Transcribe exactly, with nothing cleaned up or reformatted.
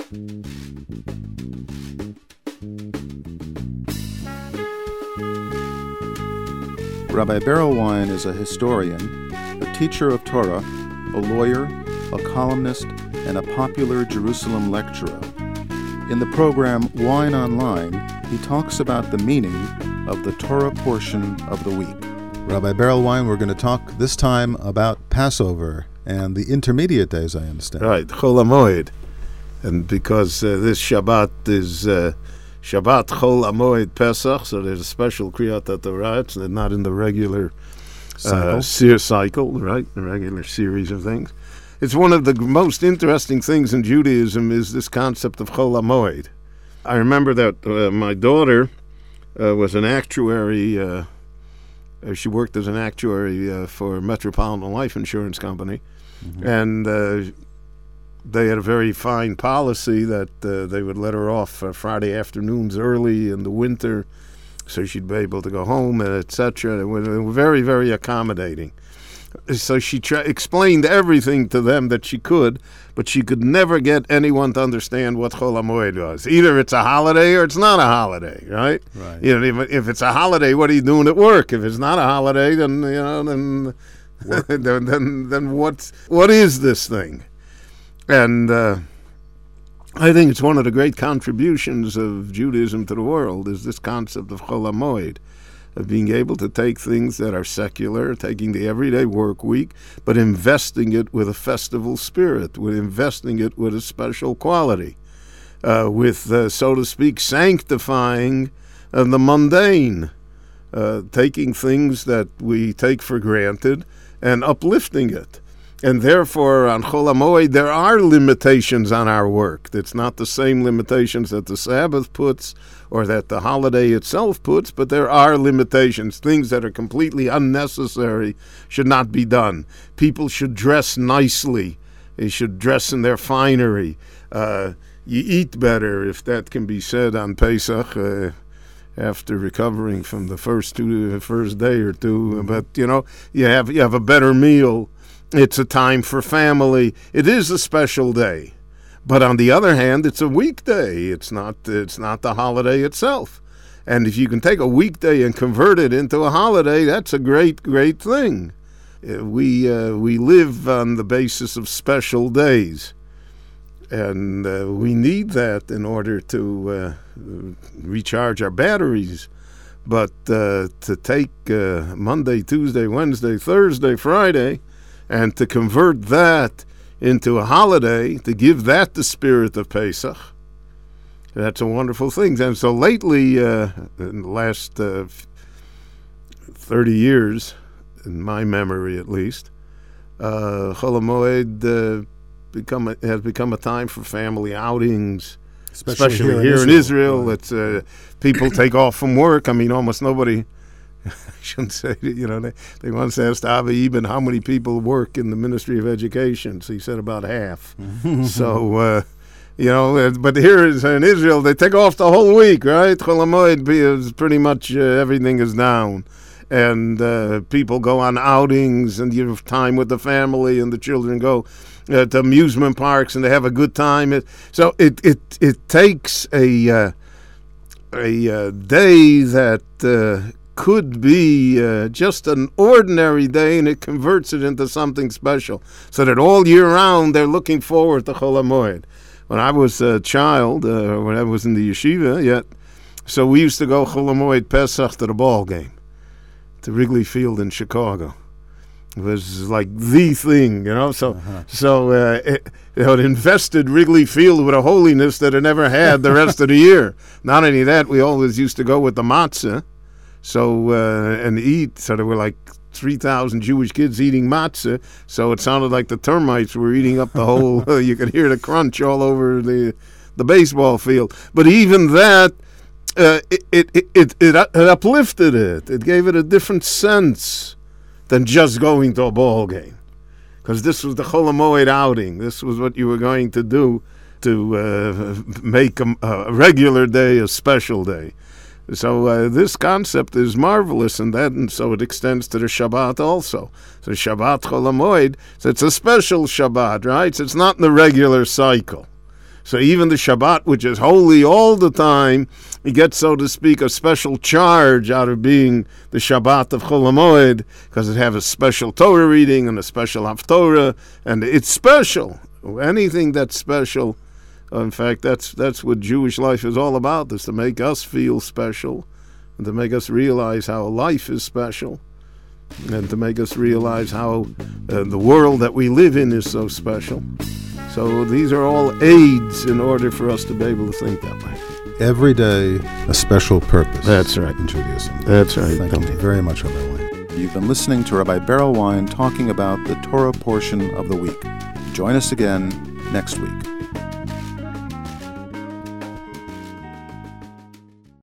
Rabbi Berelwein is a historian, a teacher of Torah, a lawyer, a columnist, and a popular Jerusalem lecturer. In the program Wine Online, he talks about the meaning of the Torah portion of the week. Rabbi Berelwein, we're going to talk this time about Passover and the intermediate days, I understand. Right, Chol HaMoed. And because uh, this Shabbat is uh, Shabbat Chol HaMoed Pesach, so there's a special Kriyat Torah. It's not in the regular uh, cycle. cycle, right? The regular series of things. It's one of the most interesting things in Judaism is this concept of Chol HaMoed. I remember that uh, my daughter uh, was an actuary. Uh, she worked as an actuary uh, for Metropolitan Life Insurance Company, mm-hmm. and uh, they had a very fine policy that uh, they would let her off uh, Friday afternoons early in the winter, so she'd be able to go home, and et cetera. They were, they were very, very accommodating. So she tra- explained everything to them that she could, but she could never get anyone to understand what Chol HaMoed was. Either it's a holiday or it's not a holiday, right? Right. You know, if, if it's a holiday, what are you doing at work? If it's not a holiday, then you know, then then then, then what what is this thing? And uh, I think it's one of the great contributions of Judaism to the world is this concept of Chol HaMoed, of being able to take things that are secular, taking the everyday work week, but investing it with a festival spirit, with investing it with a special quality, uh, with, uh, so to speak, sanctifying uh, the mundane, uh, taking things that we take for granted and uplifting it. And therefore, on Chol HaMoed, there are limitations on our work. It's not the same limitations that the Sabbath puts or that the holiday itself puts, but there are limitations. Things that are completely unnecessary should not be done. People should dress nicely. They should dress in their finery. Uh, you eat better, if that can be said on Pesach, uh, after recovering from the first two, the first day or two. But, you know, you have you have a better meal. It's a time for family. It is a special day. But on the other hand, it's a weekday. It's not it's not the holiday itself. And if you can take a weekday and convert it into a holiday, that's a great, great thing. Uh, we uh, we live on the basis of special days. And uh, we need that in order to uh, recharge our batteries. But uh, to take uh, Monday, Tuesday, Wednesday, Thursday, Friday, and to convert that into a holiday, to give that the spirit of Pesach, that's a wonderful thing. And so lately, uh, in the last uh, thirty years, in my memory at least, uh, Chol HaMoed uh, become a, has become a time for family outings, especially, especially here, here in Israel. In Israel. It's, uh, people take off from work. I mean, almost nobody... I shouldn't say, you know, they, they once asked Avi Eben how many people work in the Ministry of Education. So he said about half. so, uh, you know, but here in Israel, they take off the whole week, right? Chol HaMoed is pretty much uh, everything is down. And uh, people go on outings and you have time with the family and the children go uh, to amusement parks and they have a good time. It, so it, it, it takes a, uh, a uh, day that... Uh, could be uh, just an ordinary day, and it converts it into something special, so that all year round they're looking forward to Chol HaMoed. When I was a child, uh, when I was in the yeshiva yet, so we used to go Chol HaMoed Pesach to the ball game, to Wrigley Field in Chicago. It was like the thing, you know. So, uh-huh. so uh, it, it had invested Wrigley Field with a holiness that it never had the rest of the year. Not only that, we always used to go with the matzah. So, uh, and eat, so there were like three thousand Jewish kids eating matzah, so it sounded like the termites were eating up the whole, uh, you could hear the crunch all over the the baseball field. But even that, uh, it, it, it, it, it, it uplifted it. It gave it a different sense than just going to a ball game. Because this was the Chol HaMoed outing. This was what you were going to do to uh, make a, a regular day a special day. So uh, this concept is marvelous, and that, and so it extends to the Shabbat also. So Shabbat Chol HaMoed, so it's a special Shabbat, right? So it's not in the regular cycle. So even the Shabbat, which is holy all the time, it gets, so to speak, a special charge out of being the Shabbat of Chol HaMoed, because it has a special Torah reading and a special Haftorah, and it's special. Anything that's special, in fact, that's that's what Jewish life is all about, is to make us feel special, and to make us realize how life is special, and to make us realize how uh, the world that we live in is so special. So these are all aids in order for us to be able to think that way. Every day, a special purpose. That's right. Introducing. That's right. Thank you very much, Rabbi Wein. You've been listening to Rabbi Berel Wein talking about the Torah portion of the week. Join us again next week.